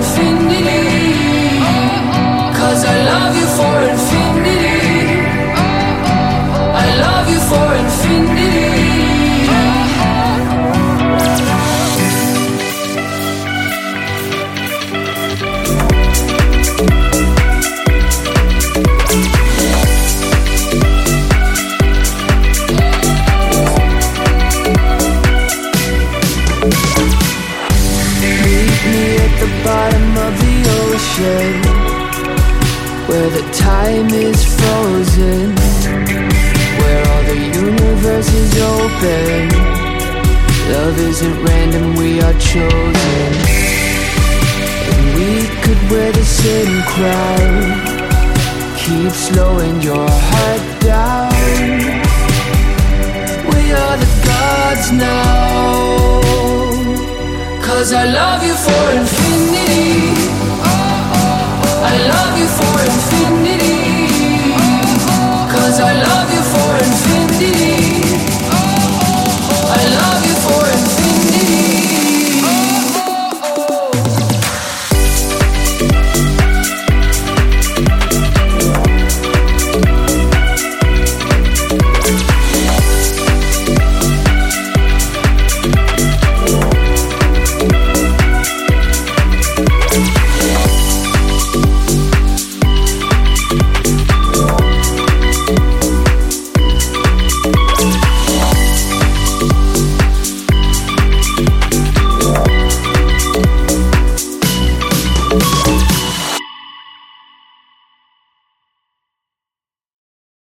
infinity. 'Cause I love you for infinity. I love you for infinity. Bottom of the ocean, where the time is frozen, where all the universe is open. Love isn't random, we are chosen. And we could wear the same crown. Keep slowing your heart down. We are the gods now. 'Cause I love you for infinity.